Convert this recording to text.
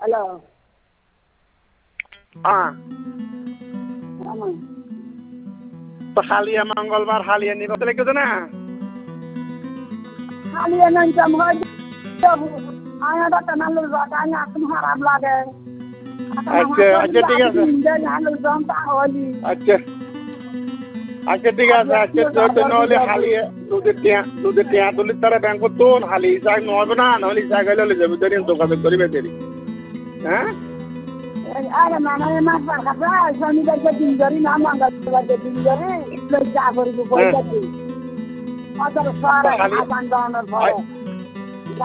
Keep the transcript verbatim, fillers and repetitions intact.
hello হ্যাঁ আমার তো হালিয়া মঙ্গলবার হালিয়া নিবতে লেগেছে না হালিয়া নাই কাম হয় আয়া দাতা নালু জায়গা না তুমি খারাপ লাগে আচ্ছা আচ্ছা ঠিক আছে নালু জমতা হলি আচ্ছা আচ্ছা ঠিক আছে আচ্ছা তো নহলে হালিয়া দুধের টিয়া দুধের টিয়া তুলি তারা ব্যাংক তো হালি যাক নহবে না নহলে জায়গা ললে যাবে দেরি যোগাযোগ করিবে দেরি হ্যাঁ আরে মানে মাছ পাখা শনিবারকে দিন ধরি না মঙ্গলবারকে দিন ধরি চা করিব পয়সা দিই অত সারা আদান দাওয়ানোর পরে